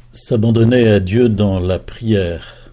S'abandonner à Dieu dans la prière.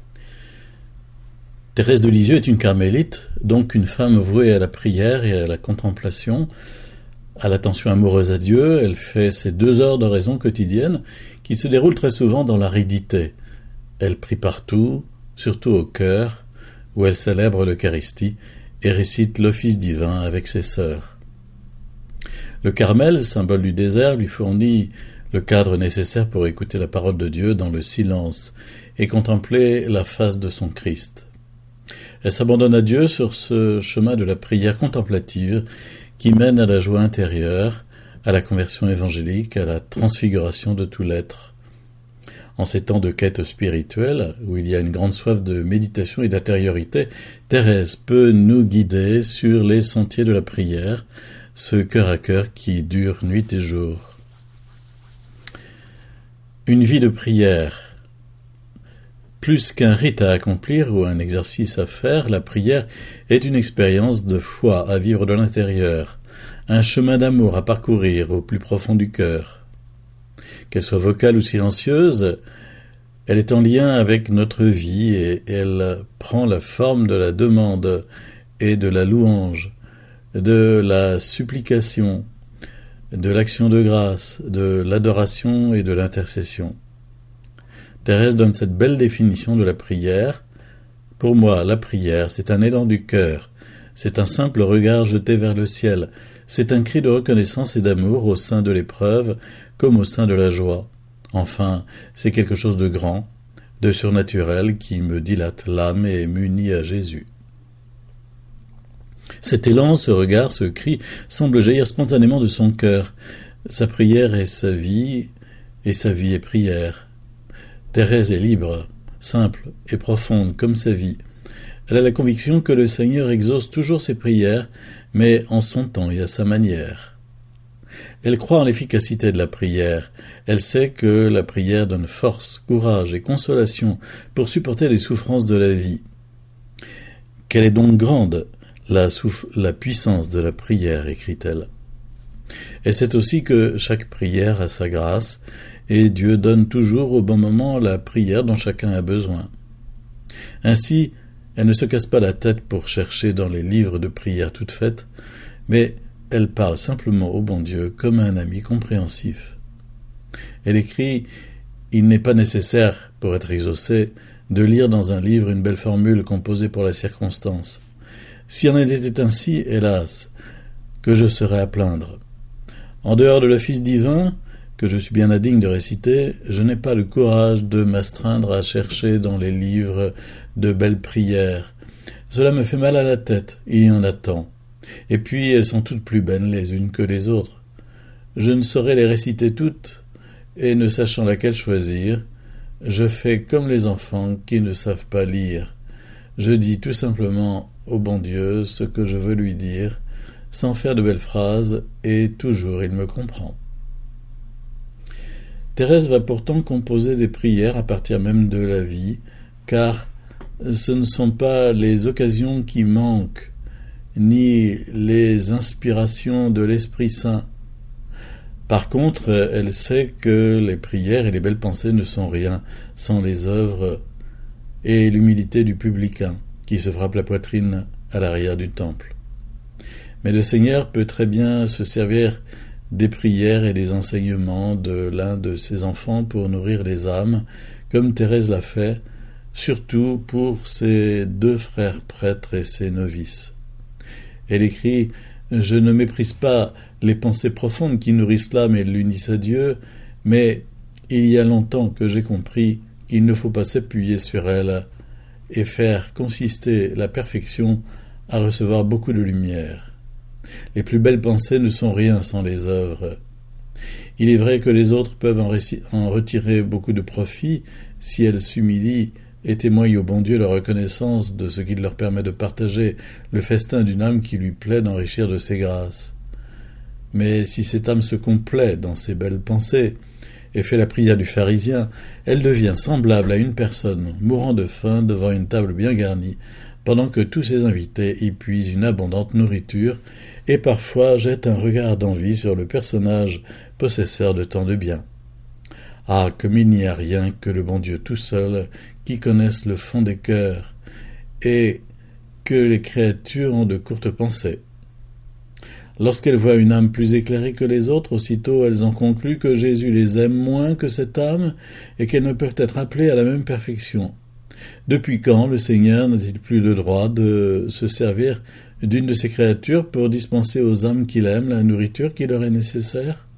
Thérèse de Lisieux est une carmélite, donc une femme vouée à la prière et à la contemplation, à l'attention amoureuse à Dieu. Elle fait ses 2 heures d'oraison quotidienne qui se déroulent très souvent dans l'aridité. Elle prie partout, surtout au chœur, où elle célèbre l'Eucharistie et récite l'office divin avec ses sœurs. Le Carmel, symbole du désert, lui fournit le cadre nécessaire pour écouter la parole de Dieu dans le silence et contempler la face de son Christ. Elle s'abandonne à Dieu sur ce chemin de la prière contemplative qui mène à la joie intérieure, à la conversion évangélique, à la transfiguration de tout l'être. En ces temps de quête spirituelle, où il y a une grande soif de méditation et d'intériorité, Thérèse peut nous guider sur les sentiers de la prière, ce cœur à cœur qui dure nuit et jour. Une vie de prière. Plus qu'un rite à accomplir ou un exercice à faire, la prière est une expérience de foi à vivre de l'intérieur, un chemin d'amour à parcourir au plus profond du cœur. Qu'elle soit vocale ou silencieuse, elle est en lien avec notre vie et elle prend la forme de la demande et de la louange, de la supplication, de l'action de grâce, de l'adoration et de l'intercession. Thérèse donne cette belle définition de la prière. Pour moi, la prière, c'est un élan du cœur, c'est un simple regard jeté vers le ciel, c'est un cri de reconnaissance et d'amour au sein de l'épreuve comme au sein de la joie. Enfin, c'est quelque chose de grand, de surnaturel qui me dilate l'âme et m'unit à Jésus. Cet élan, ce regard, ce cri semble jaillir spontanément de son cœur. Sa prière est sa vie, et sa vie est prière. Thérèse est libre, simple et profonde comme sa vie. Elle a la conviction que le Seigneur exauce toujours ses prières, mais en son temps et à sa manière. Elle croit en l'efficacité de la prière. Elle sait que la prière donne force, courage et consolation pour supporter les souffrances de la vie. Qu'elle est donc grande, la puissance de la prière, écrit-elle. Elle sait aussi que chaque prière a sa grâce, et Dieu donne toujours au bon moment la prière dont chacun a besoin. Ainsi, elle ne se casse pas la tête pour chercher dans les livres de prière toutes faites, mais elle parle simplement au bon Dieu comme un ami compréhensif. Elle écrit « Il n'est pas nécessaire, pour être exaucé, de lire dans un livre une belle formule composée pour la circonstance. S'il en était ainsi, hélas, que je serais à plaindre. En dehors de l'office divin, que je suis bien indigne de réciter, je n'ai pas le courage de m'astreindre à chercher dans les livres de belles prières. Cela me fait mal à la tête, il y en a tant. Et puis elles sont toutes plus belles les unes que les autres. Je ne saurais les réciter toutes, et ne sachant laquelle choisir, je fais comme les enfants qui ne savent pas lire. Je dis tout simplement au bon Dieu ce que je veux lui dire, sans faire de belles phrases, et toujours il me comprend. Thérèse va pourtant composer des prières à partir même de la vie, car ce ne sont pas les occasions qui manquent, ni les inspirations de l'Esprit Saint. Par contre, elle sait que les prières et les belles pensées ne sont rien sans les œuvres et l'humilité du publicain, qui se frappe la poitrine à l'arrière du temple. Mais le Seigneur peut très bien se servir des prières et des enseignements de l'un de ses enfants pour nourrir les âmes, comme Thérèse l'a fait, surtout pour ses 2 frères prêtres et ses novices. Elle écrit « Je ne méprise pas les pensées profondes qui nourrissent l'âme et l'unissent à Dieu, mais il y a longtemps que j'ai compris qu'il ne faut pas s'appuyer sur elles et faire consister la perfection à recevoir beaucoup de lumière. Les plus belles pensées ne sont rien sans les œuvres. Il est vrai que les autres peuvent en retirer beaucoup de profit si elles s'humilient et témoignent au bon Dieu leur reconnaissance de ce qu'il leur permet de partager le festin d'une âme qui lui plaît d'enrichir de ses grâces. Mais si cette âme se complaît dans ses belles pensées et fait la prière du pharisien, elle devient semblable à une personne mourant de faim devant une table bien garnie, pendant que tous ses invités y puisent une abondante nourriture et parfois jettent un regard d'envie sur le personnage possesseur de tant de biens. Ah, comme il n'y a rien que le bon Dieu tout seul qui connaisse le fond des cœurs, et que les créatures ont de courtes pensées. Lorsqu'elles voient une âme plus éclairée que les autres, aussitôt elles en concluent que Jésus les aime moins que cette âme et qu'elles ne peuvent être appelées à la même perfection. Depuis quand le Seigneur n'a-t-il plus le droit de se servir d'une de ses créatures pour dispenser aux âmes qu'il aime la nourriture qui leur est nécessaire?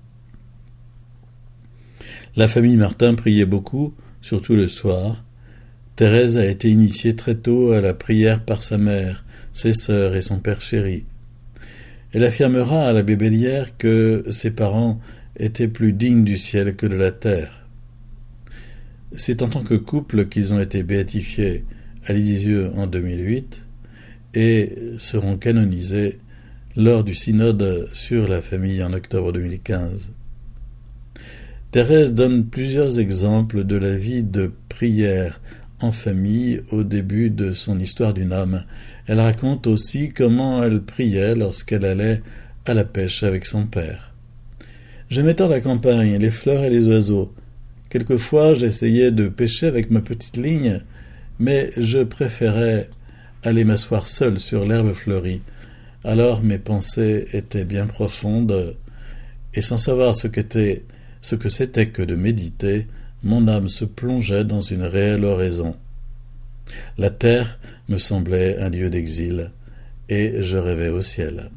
La famille Martin priait beaucoup, surtout le soir. Thérèse a été initiée très tôt à la prière par sa mère, ses sœurs et son père chéri. Elle affirmera à l'abbé Bellière que ses parents étaient plus dignes du ciel que de la terre. C'est en tant que couple qu'ils ont été béatifiés à Lisieux en 2008 et seront canonisés lors du synode sur la famille en octobre 2015. Thérèse donne plusieurs exemples de la vie de prière en famille au début de son histoire d'une âme. Elle raconte aussi comment elle priait lorsqu'elle allait à la pêche avec son père. J'aimais tant la campagne, les fleurs et les oiseaux. Quelquefois, j'essayais de pêcher avec ma petite ligne, mais je préférais aller m'asseoir seul sur l'herbe fleurie. Alors mes pensées étaient bien profondes, et sans savoir ce que c'était que de méditer, mon âme se plongeait dans une réelle oraison. La terre me semblait un lieu d'exil, et je rêvais au ciel.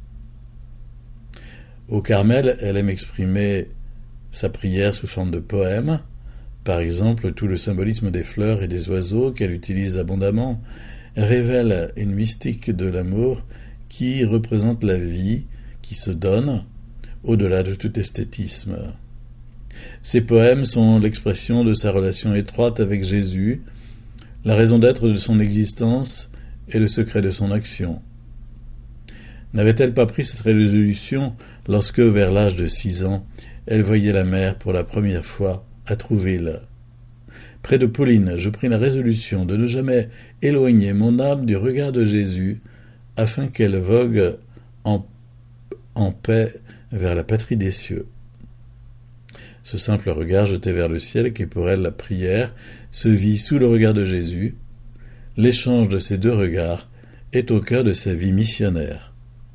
Au Carmel, elle aime exprimer sa prière sous forme de poème, par exemple tout le symbolisme des fleurs et des oiseaux qu'elle utilise abondamment révèle une mystique de l'amour qui représente la vie qui se donne au-delà de tout esthétisme. Ces poèmes sont l'expression de sa relation étroite avec Jésus, la raison d'être de son existence et le secret de son action. N'avait-elle pas pris cette résolution lorsque, vers l'âge de 6 ans, elle voyait la mer pour la première fois à Trouville? Près de Pauline, je pris la résolution de ne jamais éloigner mon âme du regard de Jésus, afin qu'elle vogue en paix vers la patrie des cieux. Ce simple regard jeté vers le ciel, qui est pour elle la prière, se vit sous le regard de Jésus. L'échange de ces deux regards est au cœur de sa vie missionnaire.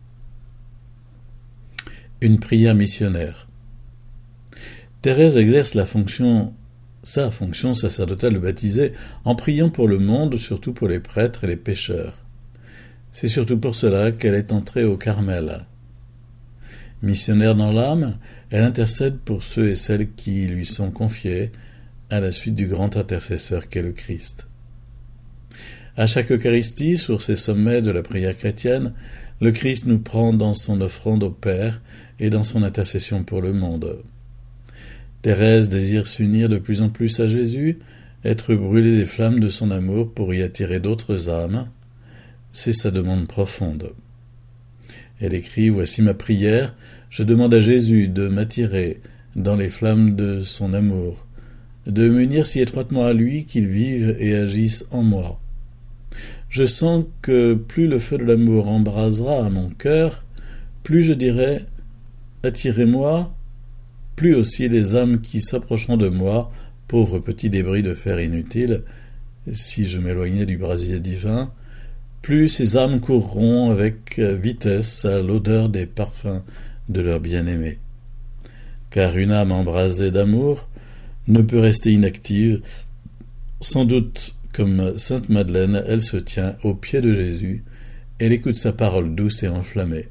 Une prière missionnaire. Thérèse exerce sa fonction sacerdotale de baptisée, en priant pour le monde, surtout pour les prêtres et les pécheurs. C'est surtout pour cela qu'elle est entrée au Carmel. Missionnaire dans l'âme, elle intercède pour ceux et celles qui lui sont confiés à la suite du grand intercesseur qu'est le Christ. À chaque Eucharistie, sur ces sommets de la prière chrétienne, le Christ nous prend dans son offrande au Père et dans son intercession pour le monde. Thérèse désire s'unir de plus en plus à Jésus, être brûlée des flammes de son amour pour y attirer d'autres âmes. C'est sa demande profonde. Elle écrit « Voici ma prière, je demande à Jésus de m'attirer dans les flammes de son amour, de m'unir si étroitement à lui qu'il vive et agisse en moi. Je sens que plus le feu de l'amour embrasera à mon cœur, plus je dirai « Attirez-moi », plus aussi les âmes qui s'approcheront de moi, pauvres petits débris de fer inutiles, si je m'éloignais du brasier divin, plus ces âmes courront avec vitesse à l'odeur des parfums de leur bien-aimé. Car une âme embrasée d'amour ne peut rester inactive. Sans doute, comme Sainte Madeleine, elle se tient aux pieds de Jésus, elle écoute sa parole douce et enflammée.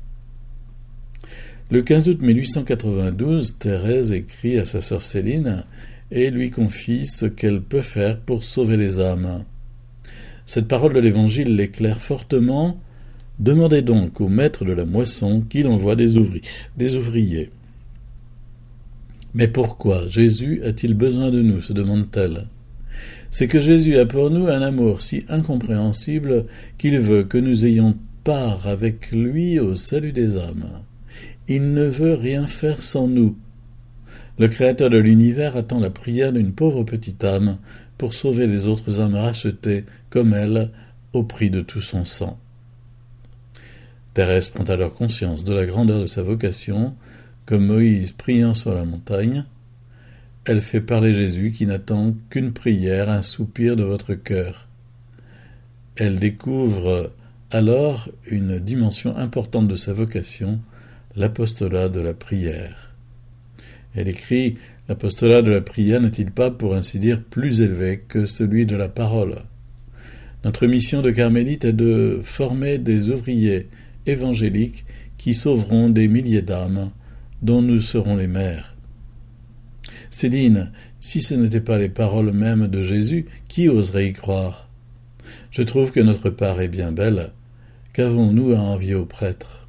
Le 15 août 1892, Thérèse écrit à sa sœur Céline et lui confie ce qu'elle peut faire pour sauver les âmes. Cette parole de l'Évangile l'éclaire fortement. Demandez donc au maître de la moisson qu'il envoie des ouvriers. Mais pourquoi Jésus a-t-il besoin de nous, se demande-t-elle. C'est que Jésus a pour nous un amour si incompréhensible qu'il veut que nous ayons part avec lui au salut des âmes. Il ne veut rien faire sans nous. Le Créateur de l'univers attend la prière d'une pauvre petite âme pour sauver les autres âmes rachetées, comme elle, au prix de tout son sang. Thérèse prend alors conscience de la grandeur de sa vocation, comme Moïse priant sur la montagne. elle fait parler Jésus qui n'attend qu'une prière, un soupir de votre cœur. Elle découvre alors une dimension importante de sa vocation, l'apostolat de la prière. Elle écrit « L'apostolat de la prière n'est-il pas, pour ainsi dire, plus élevé que celui de la parole ?» Notre mission de carmélite est de former des ouvriers évangéliques qui sauveront des milliers d'âmes, dont nous serons les maires. Céline, si ce n'étaient pas les paroles mêmes de Jésus, qui oserait y croire? Je trouve que notre part est bien belle. Qu'avons-nous à envier aux prêtres?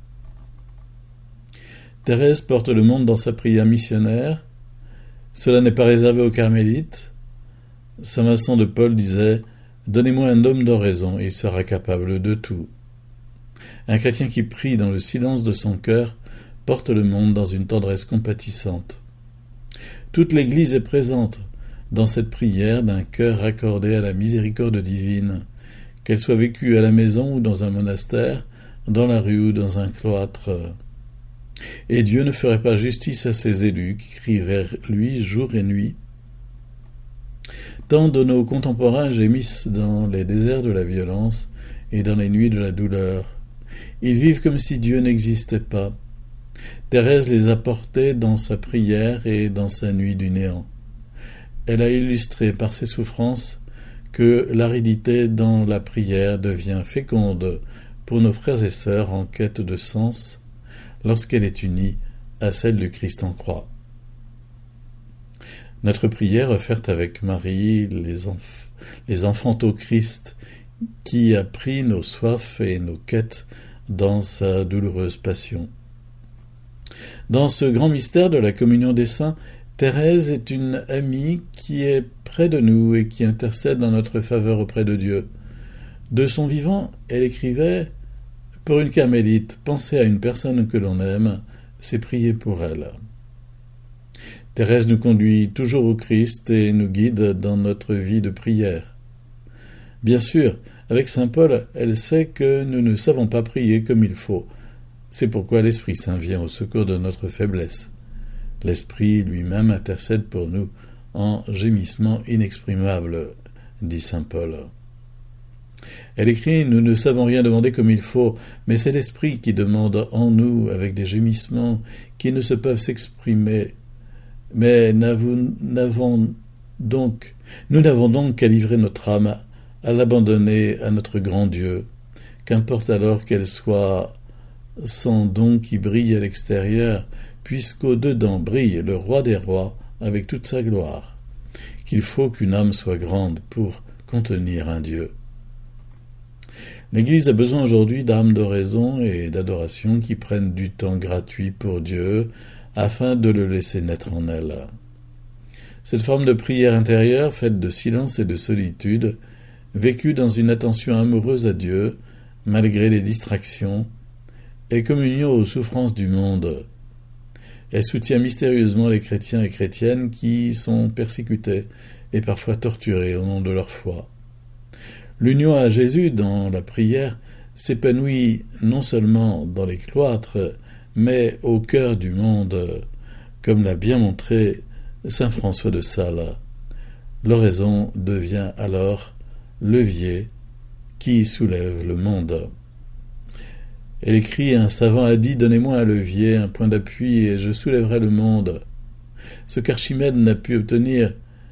Thérèse porte le monde dans sa prière missionnaire. Cela n'est pas réservé aux carmélites. Saint Vincent de Paul disait « Donnez-moi un homme d'oraison, il sera capable de tout ». Un chrétien qui prie dans le silence de son cœur porte le monde dans une tendresse compatissante. Toute l'Église est présente dans cette prière d'un cœur raccordé à la miséricorde divine, qu'elle soit vécue à la maison ou dans un monastère, dans la rue ou dans un cloître. Et Dieu ne ferait pas justice à ses élus qui crient vers lui jour et nuit. Tant de nos contemporains gémissent dans les déserts de la violence et dans les nuits de la douleur. Ils vivent comme si Dieu n'existait pas. Thérèse les a portés dans sa prière et dans sa nuit du néant. Elle a illustré par ses souffrances que l'aridité dans la prière devient féconde pour nos frères et sœurs en quête de sens lorsqu'elle est unie à celle du Christ en croix. Notre prière offerte avec Marie, les enfants au Christ, qui a pris nos soifs et nos quêtes dans sa douloureuse passion. Dans ce grand mystère de la communion des saints, Thérèse est une amie qui est près de nous et qui intercède en notre faveur auprès de Dieu. De son vivant, elle écrivait « Pour une carmélite, penser à une personne que l'on aime, c'est prier pour elle ». Thérèse nous conduit toujours au Christ et nous guide dans notre vie de prière. Bien sûr, avec saint Paul, elle sait que nous ne savons pas prier comme il faut. C'est pourquoi l'Esprit Saint vient au secours de notre faiblesse. L'Esprit lui-même intercède pour nous en gémissements inexprimables, dit saint Paul. Elle écrit « Nous ne savons rien demander comme il faut, mais c'est l'Esprit qui demande en nous avec des gémissements qui ne se peuvent s'exprimer. Mais nous n'avons donc qu'à livrer notre âme, à l'abandonner à notre grand Dieu, qu'importe alors qu'elle soit sans don qui brille à l'extérieur, puisqu'au-dedans brille le roi des rois avec toute sa gloire, qu'il faut qu'une âme soit grande pour contenir un Dieu. L'Église a besoin aujourd'hui d'âmes d'oraison et d'adoration qui prennent du temps gratuit pour Dieu, afin de le laisser naître en elle. Cette forme de prière intérieure, faite de silence et de solitude, vécue dans une attention amoureuse à Dieu, malgré les distractions, est communion aux souffrances du monde. Elle soutient mystérieusement les chrétiens et chrétiennes qui sont persécutés et parfois torturés au nom de leur foi. L'union à Jésus dans la prière s'épanouit non seulement dans les cloîtres, mais au cœur du monde, comme l'a bien montré saint François de Sales. L'oraison devient alors levier qui soulève le monde. Elle écrit « Un savant a dit « Donnez-moi un levier, un point d'appui, et je soulèverai le monde ». Ce qu'Archimède n'a pu obtenir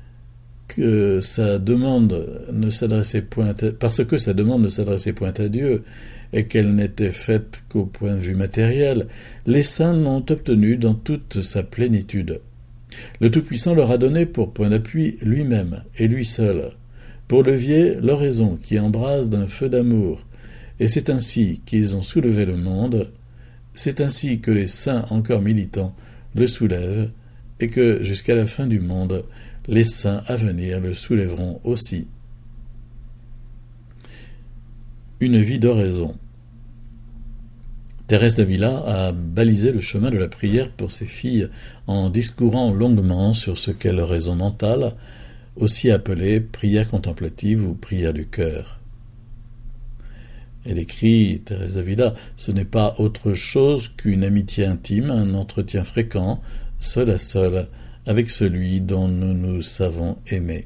que sa demande ne s'adressait point parce que sa demande ne s'adressait point à Dieu et qu'elle n'était faite qu'au point de vue matériel, les saints l'ont obtenu dans toute sa plénitude. Le Tout-Puissant leur a donné pour point d'appui lui-même et lui seul, pour levier l'oraison qui embrase d'un feu d'amour, et c'est ainsi qu'ils ont soulevé le monde, c'est ainsi que les saints encore militants le soulèvent, et que jusqu'à la fin du monde, les saints à venir le soulèveront aussi. Une vie d'oraison. Thérèse d'Avila a balisé le chemin de la prière pour ses filles en discourant longuement sur ce qu'est l'oraison mentale, aussi appelée prière contemplative ou prière du cœur. Elle écrit, Thérèse d'Avila, « Ce n'est pas autre chose qu'une amitié intime, un entretien fréquent, seul à seul, avec celui dont nous nous savons aimer.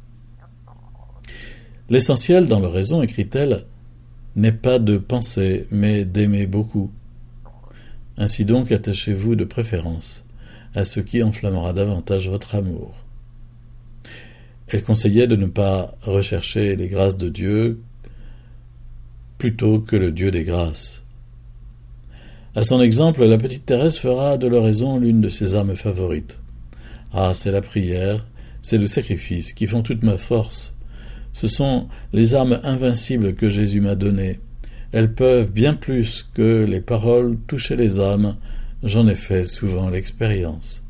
L'essentiel dans l'oraison, écrit-elle, n'est pas de penser, mais d'aimer beaucoup. Ainsi donc, attachez-vous de préférence à ce qui enflammera davantage votre amour. Elle conseillait de ne pas rechercher les grâces de Dieu plutôt que le Dieu des grâces. À son exemple, la petite Thérèse fera de l'oraison l'une de ses armes favorites. Ah, c'est la prière, c'est le sacrifice qui font toute ma force. Ce sont les armes invincibles que Jésus m'a données. Elles peuvent, bien plus que les paroles, toucher les âmes. J'en ai fait souvent l'expérience.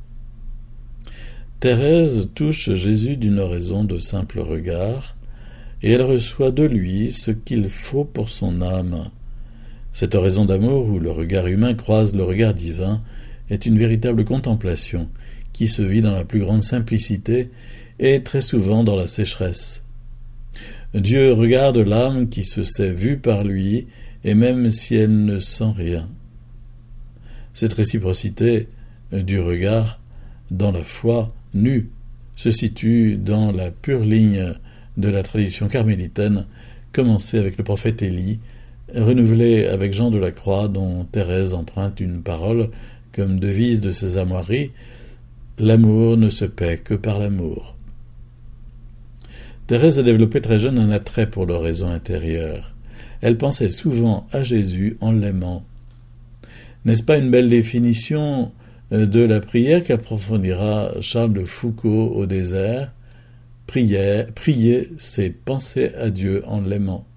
Thérèse touche Jésus d'une oraison de simple regard, et elle reçoit de lui ce qu'il faut pour son âme. Cette oraison d'amour où le regard humain croise le regard divin est une véritable contemplation qui se vit dans la plus grande simplicité et très souvent dans la sécheresse. Dieu regarde l'âme qui se sait vue par lui, et même si elle ne sent rien. Cette réciprocité du regard dans la foi nue se situe dans la pure ligne de la tradition carmélitaine, commencée avec le prophète Élie, renouvelée avec Jean de la Croix, dont Thérèse emprunte une parole comme devise de ses armoiries: « L'amour ne se paie que par l'amour ». Thérèse a développé très jeune un attrait pour l'oraison intérieure. Elle pensait souvent à Jésus en l'aimant. N'est-ce pas une belle définition de la prière qu'approfondira Charles de Foucault au désert? Prier, c'est penser à Dieu en l'aimant.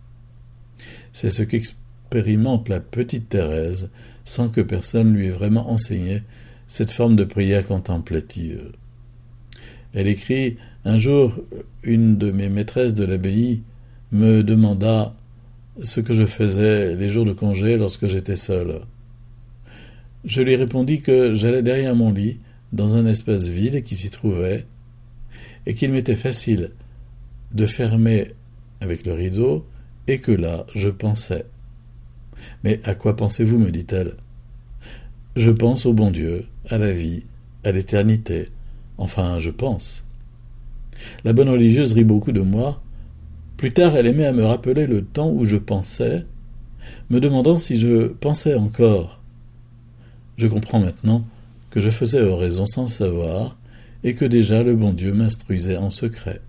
C'est ce qu'expérimente la petite Thérèse, sans que personne lui ait vraiment enseigné cette forme de prière contemplative. Elle écrit: « Un jour, une de mes maîtresses de l'abbaye me demanda ce que je faisais les jours de congé lorsque j'étais seule. Je lui répondis que j'allais derrière mon lit, dans un espace vide qui s'y trouvait, et qu'il m'était facile de fermer avec le rideau, et que là, je pensais. Mais à quoi pensez-vous, me dit-elle? Je pense au bon Dieu, à la vie, à l'éternité. Enfin, je pense. La bonne religieuse rit beaucoup de moi. Plus tard, elle aimait à me rappeler le temps où je pensais, me demandant si je pensais encore. Je comprends maintenant que je faisais oraison sans le savoir, et que déjà le bon Dieu m'instruisait en secret.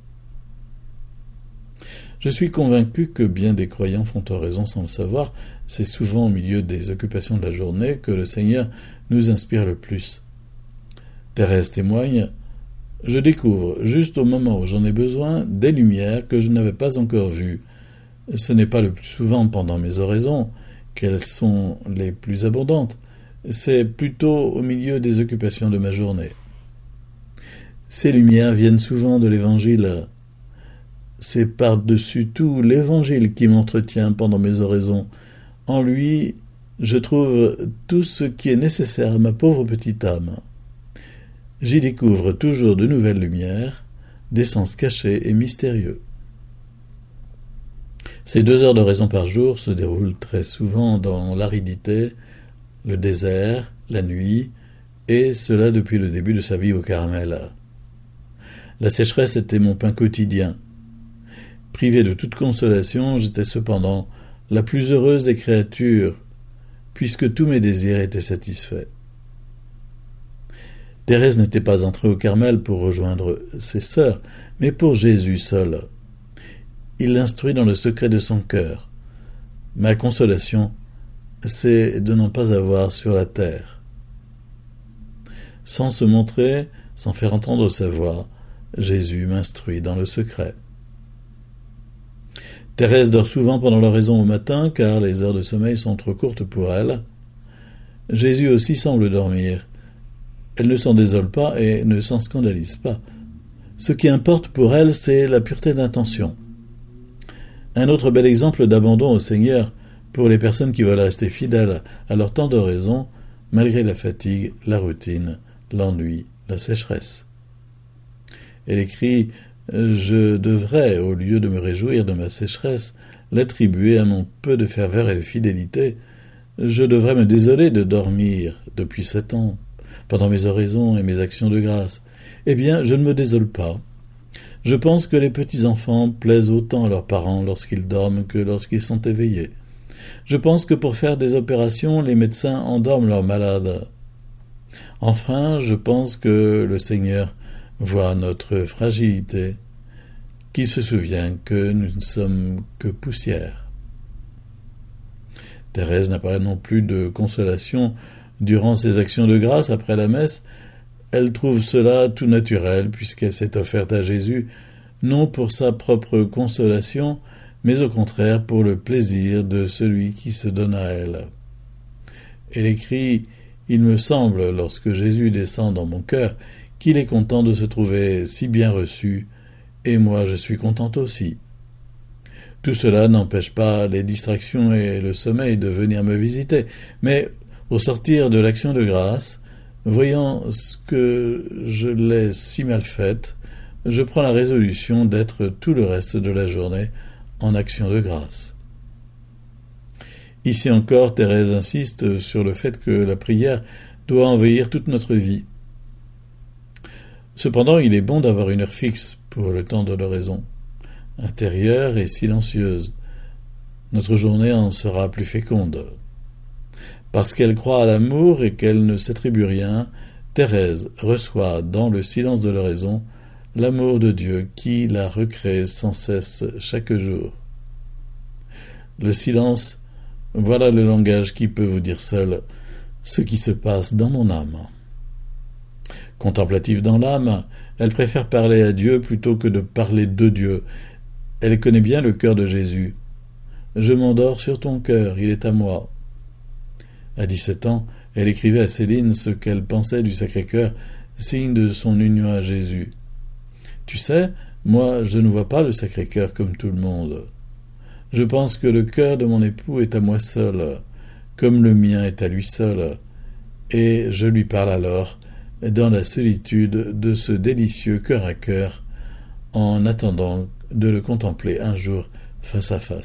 Je suis convaincu que bien des croyants font oraison sans le savoir. C'est souvent au milieu des occupations de la journée que le Seigneur nous inspire le plus. Thérèse témoigne: « Je découvre, juste au moment où j'en ai besoin, des lumières que je n'avais pas encore vues. Ce n'est pas le plus souvent pendant mes oraisons qu'elles sont les plus abondantes, c'est plutôt au milieu des occupations de ma journée. Ces lumières viennent souvent de l'Évangile. C'est par-dessus tout l'Évangile qui m'entretient pendant mes oraisons. En lui, je trouve tout ce qui est nécessaire à ma pauvre petite âme. J'y découvre toujours de nouvelles lumières, des sens cachés et mystérieux. » Ces 2 heures d'oraison par jour se déroulent très souvent dans l'aridité, le désert, la nuit, et cela depuis le début de sa vie au Carmel. La sécheresse était mon pain quotidien. Privé de toute consolation, j'étais cependant la plus heureuse des créatures, puisque tous mes désirs étaient satisfaits. Thérèse n'était pas entrée au Carmel pour rejoindre ses sœurs, mais pour Jésus seul. Il l'instruit dans le secret de son cœur. Ma consolation, c'est de n'en pas avoir sur la terre. Sans se montrer, sans faire entendre sa voix, Jésus m'instruit dans le secret. Thérèse dort souvent pendant l'oraison au matin, car les heures de sommeil sont trop courtes pour elle. Jésus aussi semble dormir. Elle ne s'en désole pas et ne s'en scandalise pas. Ce qui importe pour elle, c'est la pureté d'intention. Un autre bel exemple d'abandon au Seigneur pour les personnes qui veulent rester fidèles à leur temps d'oraison, malgré la fatigue, la routine, l'ennui, la sécheresse. Elle écrit: « Je devrais, au lieu de me réjouir de ma sécheresse, l'attribuer à mon peu de ferveur et de fidélité. Je devrais me désoler de dormir depuis 7 ans. pendant mes oraisons et mes actions de grâce. Eh bien, je ne me désole pas. Je pense que les petits-enfants plaisent autant à leurs parents lorsqu'ils dorment que lorsqu'ils sont éveillés. Je pense que pour faire des opérations, les médecins endorment leurs malades. Enfin, je pense que le Seigneur voit notre fragilité, qu'il se souvient que nous ne sommes que poussière. Thérèse n'a pas non plus de consolation durant ses actions de grâce après la messe. Elle trouve cela tout naturel puisqu'elle s'est offerte à Jésus, non pour sa propre consolation, mais au contraire pour le plaisir de celui qui se donne à elle. Elle écrit « Il me semble, lorsque Jésus descend dans mon cœur, qu'il est content de se trouver si bien reçu, et moi je suis contente aussi. » Tout cela n'empêche pas les distractions et le sommeil de venir me visiter, mais au sortir de l'action de grâce, voyant ce que je l'ai si mal faite, je prends la résolution d'être tout le reste de la journée en action de grâce. Ici encore, Thérèse insiste sur le fait que la prière doit envahir toute notre vie. Cependant, il est bon d'avoir une heure fixe pour le temps de l'oraison, intérieure et silencieuse. Notre journée en sera plus féconde. Parce qu'elle croit à l'amour et qu'elle ne s'attribue rien, Thérèse reçoit dans le silence de l'oraison l'amour de Dieu qui la recrée sans cesse chaque jour. Le silence, voilà le langage qui peut vous dire seul ce qui se passe dans mon âme. Contemplative dans l'âme, elle préfère parler à Dieu plutôt que de parler de Dieu. Elle connaît bien le cœur de Jésus. « Je m'endors sur ton cœur, il est à moi. » À 17 ans, elle écrivait à Céline ce qu'elle pensait du Sacré-Cœur, signe de son union à Jésus. « Tu sais, moi je ne vois pas le Sacré-Cœur comme tout le monde. Je pense que le cœur de mon époux est à moi seul, comme le mien est à lui seul, et je lui parle alors dans la solitude de ce délicieux cœur à cœur, en attendant de le contempler un jour face à face. »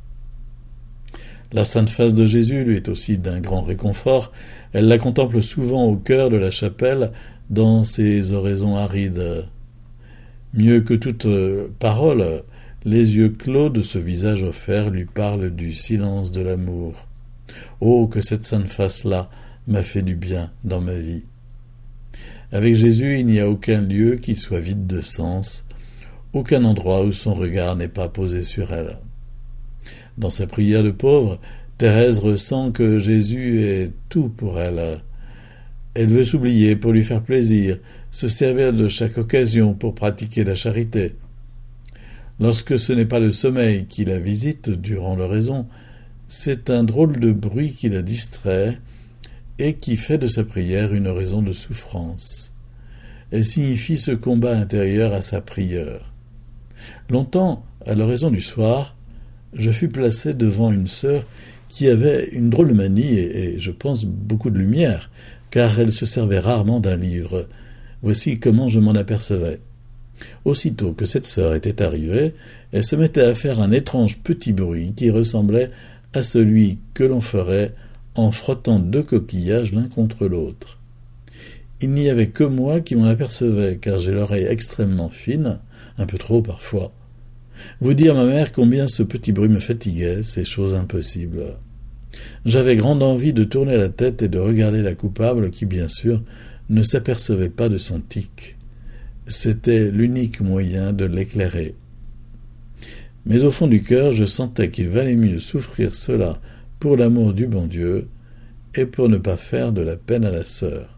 La sainte face de Jésus lui est aussi d'un grand réconfort. Elle la contemple souvent au cœur de la chapelle, dans ses oraisons arides. Mieux que toute parole, les yeux clos de ce visage offert lui parlent du silence de l'amour. Oh, que cette sainte face-là m'a fait du bien dans ma vie. Avec Jésus, il n'y a aucun lieu qui soit vide de sens, aucun endroit où son regard n'est pas posé sur elle. Dans sa prière de pauvre, Thérèse ressent que Jésus est tout pour elle. Elle veut s'oublier pour lui faire plaisir, se servir de chaque occasion pour pratiquer la charité. Lorsque ce n'est pas le sommeil qui la visite durant l'oraison, c'est un drôle de bruit qui la distrait et qui fait de sa prière une oraison de souffrance. Elle signifie ce combat intérieur à sa prieure. Longtemps, à l'oraison du soir, je fus placé devant une sœur qui avait une drôle de manie et je pense beaucoup de lumière, car elle se servait rarement d'un livre. Voici comment je m'en apercevais. Aussitôt que cette sœur était arrivée, elle se mettait à faire un étrange petit bruit qui ressemblait à celui que l'on ferait en frottant deux coquillages l'un contre l'autre. Il n'y avait que moi qui m'en apercevais, car j'ai l'oreille extrêmement fine, un peu trop parfois. Vous dire, ma mère, combien ce petit bruit me fatiguait, c'est chose impossible. J'avais grande envie de tourner la tête et de regarder la coupable qui, bien sûr, ne s'apercevait pas de son tic. C'était l'unique moyen de l'éclairer. Mais au fond du cœur, je sentais qu'il valait mieux souffrir cela pour l'amour du bon Dieu et pour ne pas faire de la peine à la sœur.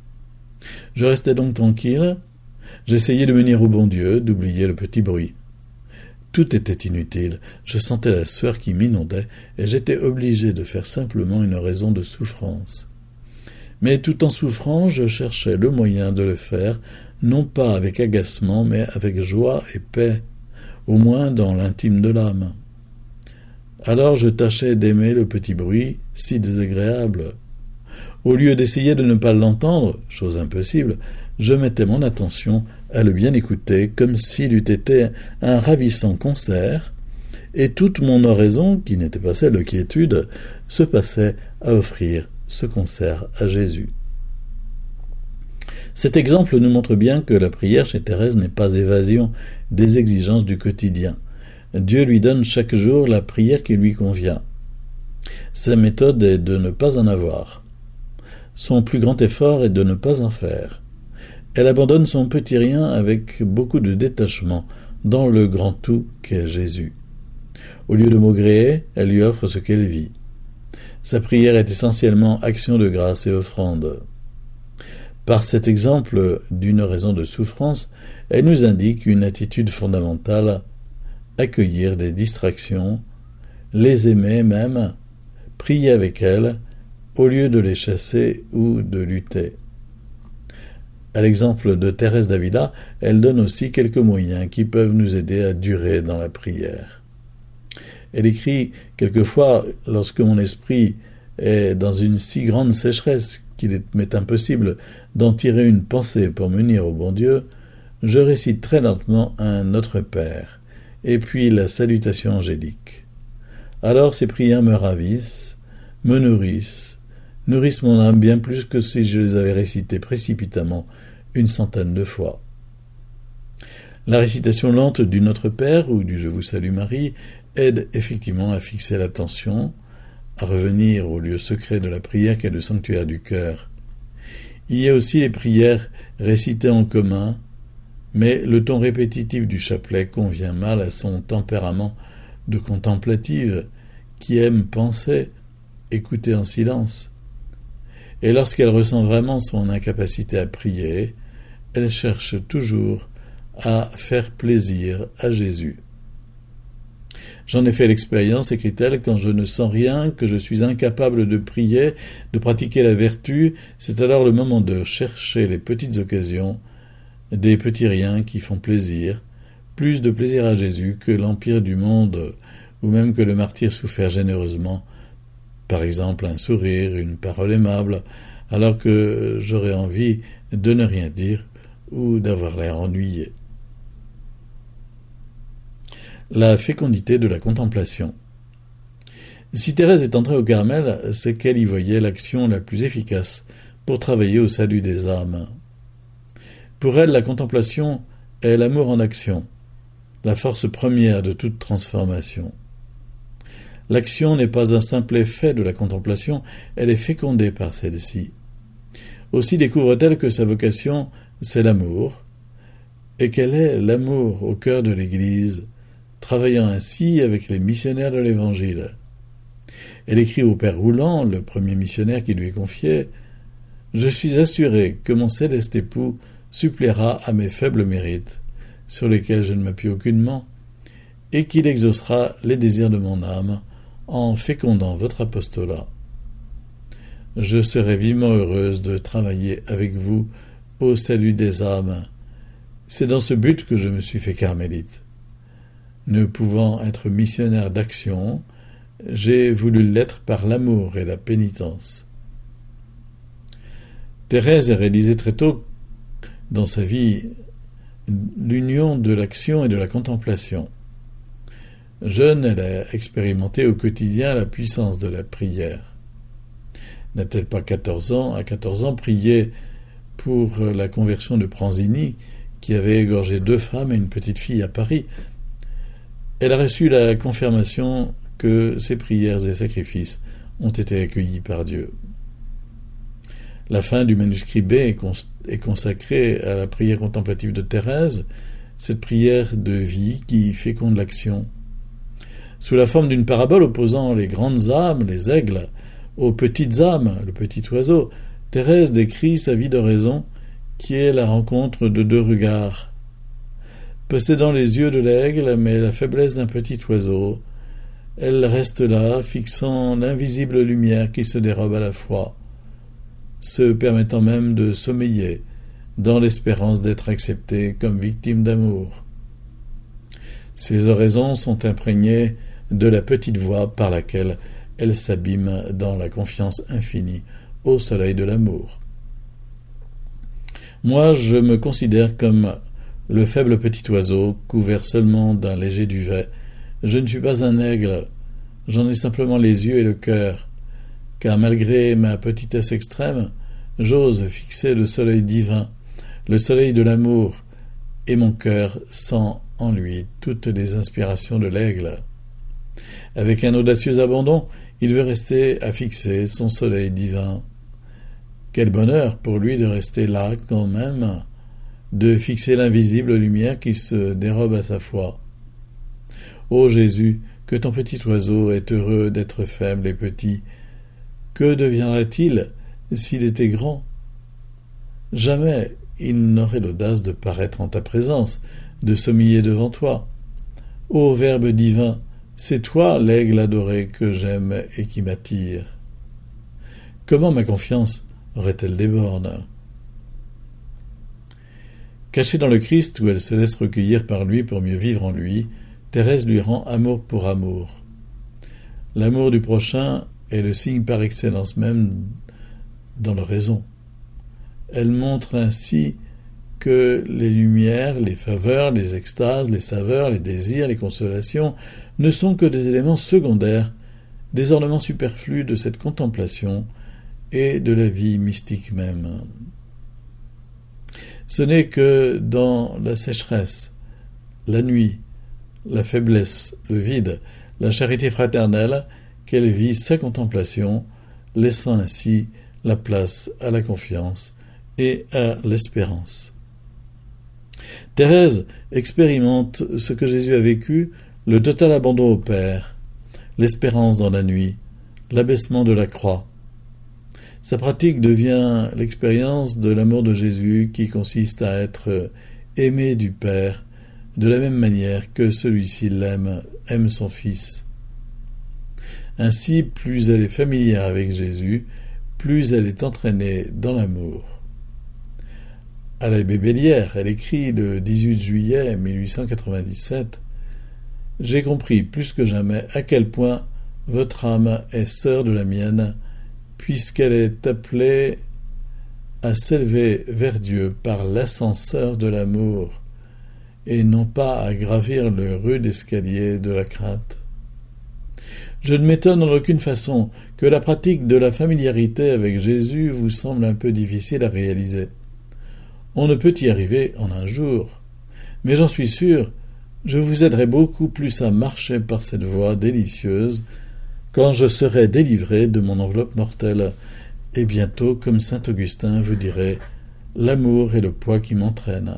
Je restais donc tranquille. J'essayais de m'unir au bon Dieu, d'oublier le petit bruit. Tout était inutile. Je sentais la sueur qui m'inondait et j'étais obligé de faire simplement une oraison de souffrance. Mais tout en souffrant, je cherchais le moyen de le faire, non pas avec agacement, mais avec joie et paix, au moins dans l'intime de l'âme. Alors je tâchais d'aimer le petit bruit, si désagréable. Au lieu d'essayer de ne pas l'entendre, chose impossible, je mettais mon attention à le bien écouter comme s'il eût été un ravissant concert, et toute mon oraison, qui n'était pas celle de quiétude, se passait à offrir ce concert à Jésus. Cet exemple nous montre bien que la prière chez Thérèse n'est pas évasion des exigences du quotidien. Dieu lui donne chaque jour la prière qui lui convient. Sa méthode est de ne pas en avoir. Son plus grand effort est de ne pas en faire. Elle abandonne son petit rien avec beaucoup de détachement dans le grand tout qu'est Jésus. Au lieu de maugréer, elle lui offre ce qu'elle vit. Sa prière est essentiellement action de grâce et offrande. Par cet exemple d'une raison de souffrance, elle nous indique une attitude fondamentale: accueillir des distractions, les aimer même, prier avec elles, au lieu de les chasser ou de lutter. À l'exemple de Thérèse d'Avila, elle donne aussi quelques moyens qui peuvent nous aider à durer dans la prière. Elle écrit « Quelquefois, lorsque mon esprit est dans une si grande sécheresse qu'il m'est impossible d'en tirer une pensée pour m'unir au bon Dieu, je récite très lentement un Notre Père, et puis la salutation angélique. Alors ces prières me ravissent, me nourrissent mon âme bien plus que si je les avais récitées précipitamment une centaine de fois. » La récitation lente du Notre Père ou du Je vous salue Marie aide effectivement à fixer l'attention, à revenir au lieu secret de la prière qu'est le sanctuaire du cœur. Il y a aussi les prières récitées en commun, mais le ton répétitif du chapelet convient mal à son tempérament de contemplative qui aime penser, écouter en silence. Et lorsqu'elle ressent vraiment son incapacité à prier, elle cherche toujours à faire plaisir à Jésus. J'en ai fait l'expérience, écrit-elle, quand je ne sens rien, que je suis incapable de prier, de pratiquer la vertu, c'est alors le moment de chercher les petites occasions, des petits riens qui font plaisir, plus de plaisir à Jésus que l'empire du monde, ou même que le martyr souffert généreusement, par exemple un sourire, une parole aimable, alors que j'aurais envie de ne rien dire ou d'avoir l'air ennuyé. La fécondité de la contemplation. Si Thérèse est entrée au Carmel, c'est qu'elle y voyait l'action la plus efficace pour travailler au salut des âmes. Pour elle, la contemplation est l'amour en action, la force première de toute transformation. L'action n'est pas un simple effet de la contemplation, elle est fécondée par celle-ci. Aussi découvre-t-elle que sa vocation, c'est l'amour, et qu'elle est l'amour au cœur de l'Église, travaillant ainsi avec les missionnaires de l'Évangile. Elle écrit au père Rouland, le premier missionnaire qui lui est confié, « Je suis assuré que mon céleste époux suppléera à mes faibles mérites, sur lesquels je ne m'appuie aucunement, et qu'il exaucera les désirs de mon âme en fécondant votre apostolat. Je serai vivement heureuse de travailler avec vous au salut des âmes. C'est dans ce but que je me suis fait carmélite. Ne pouvant être missionnaire d'action, j'ai voulu l'être par l'amour et la pénitence. » Thérèse a réalisé très tôt dans sa vie l'union de l'action et de la contemplation. Jeune, elle a expérimenté au quotidien la puissance de la prière. N'a-t-elle pas à 14 ans, prié pour la conversion de Pranzini, qui avait égorgé 2 femmes et une petite fille à Paris? Elle a reçu la confirmation que ses prières et sacrifices ont été accueillis par Dieu. La fin du manuscrit B est consacrée à la prière contemplative de Thérèse, cette prière de vie qui féconde l'action. Sous la forme d'une parabole opposant les grandes âmes, les aigles, aux petites âmes, le petit oiseau, Thérèse décrit sa vie d'oraison qui est la rencontre de 2 regards. Possédant les yeux de l'aigle, mais la faiblesse d'un petit oiseau, elle reste là, fixant l'invisible lumière qui se dérobe à la fois, se permettant même de sommeiller, dans l'espérance d'être acceptée comme victime d'amour. Ses oraisons sont imprégnées de la petite voix par laquelle elle s'abîme dans la confiance infinie au soleil de l'amour. Moi, je me considère comme le faible petit oiseau, couvert seulement d'un léger duvet. Je ne suis pas un aigle, j'en ai simplement les yeux et le cœur, car malgré ma petitesse extrême, j'ose fixer le soleil divin le soleil de l'amour, et mon cœur sent en lui toutes les inspirations de l'aigle. Avec un audacieux abandon, il veut rester à fixer son soleil divin. Quel bonheur pour lui de rester là quand même, de fixer l'invisible lumière qui se dérobe à sa foi. Ô Jésus, que ton petit oiseau est heureux d'être faible et petit. Que deviendrait-il s'il était grand? Jamais il n'aurait l'audace de paraître en ta présence, de s'humilier devant toi. Ô Verbe divin, c'est toi l'aigle adoré que j'aime et qui m'attire. Comment ma confiance aurait-elle des bornes? Cachée dans le Christ, où elle se laisse recueillir par lui pour mieux vivre en lui, Thérèse lui rend amour pour amour. L'amour du prochain est le signe par excellence même dans l'oraison. Elle montre ainsi que les lumières, les faveurs, les extases, les saveurs, les désirs, les consolations ne sont que des éléments secondaires, des ornements superflus de cette contemplation et de la vie mystique même. Ce n'est que dans la sécheresse, la nuit, la faiblesse, le vide, la charité fraternelle qu'elle vit sa contemplation, laissant ainsi la place à la confiance et à l'espérance. Thérèse expérimente ce que Jésus a vécu, le total abandon au Père, l'espérance dans la nuit, l'abaissement de la croix. Sa pratique devient l'expérience de l'amour de Jésus qui consiste à être aimé du Père de la même manière que celui-ci aime son Fils. Ainsi, plus elle est familière avec Jésus, plus elle est entraînée dans l'amour. À l'abbé Bellière, elle écrit le 18 juillet 1897 « J'ai compris plus que jamais à quel point votre âme est sœur de la mienne, puisqu'elle est appelée à s'élever vers Dieu par l'ascenseur de l'amour, et non pas à gravir le rude escalier de la crainte. Je ne m'étonne en aucune façon que la pratique de la familiarité avec Jésus vous semble un peu difficile à réaliser. On ne peut y arriver en un jour, mais j'en suis sûr, je vous aiderai beaucoup plus à marcher par cette voie délicieuse quand je serai délivré de mon enveloppe mortelle, et bientôt, comme saint Augustin vous dirait, l'amour est le poids qui m'entraîne.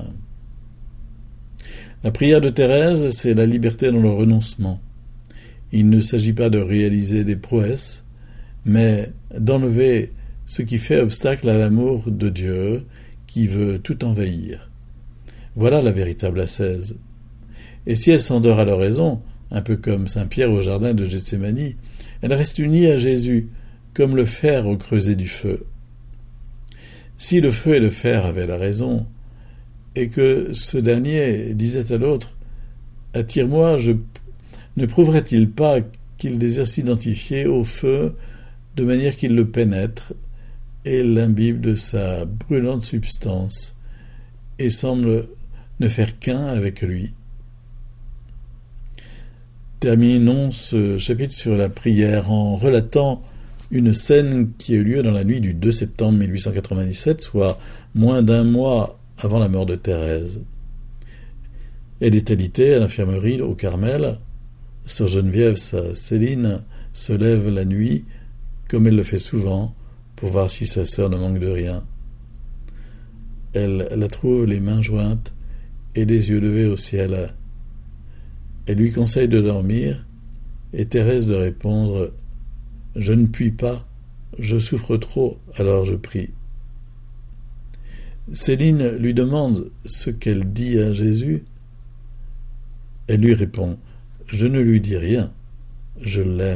La prière de Thérèse, c'est la liberté dans le renoncement. Il ne s'agit pas de réaliser des prouesses, mais d'enlever ce qui fait obstacle à l'amour de Dieu, qui veut tout envahir. Voilà la véritable ascèse. Et si elle s'endort à l'oraison, un peu comme saint Pierre au jardin de Gethsémani, elle reste unie à Jésus, comme le fer au creuset du feu. Si le feu et le fer avaient la raison, et que ce dernier disait à l'autre « Attire-moi », ne prouverait-il pas qu'il désire s'identifier au feu de manière qu'il le pénètre et l'imbibe de sa brûlante substance, et semble ne faire qu'un avec lui. Terminons ce chapitre sur la prière en relatant une scène qui a eu lieu dans la nuit du 2 septembre 1897, soit moins d'un mois avant la mort de Thérèse. Elle est alitée à l'infirmerie au Carmel. Sœur Geneviève, sa Céline, se lève la nuit, comme elle le fait souvent, pour voir si sa sœur ne manque de rien. Elle la trouve les mains jointes et les yeux levés au ciel. Elle lui conseille de dormir, et Thérèse de répondre « Je ne puis pas, je souffre trop, alors je prie ». Céline lui demande ce qu'elle dit à Jésus. Elle lui répond « Je ne lui dis rien, je l'aime ».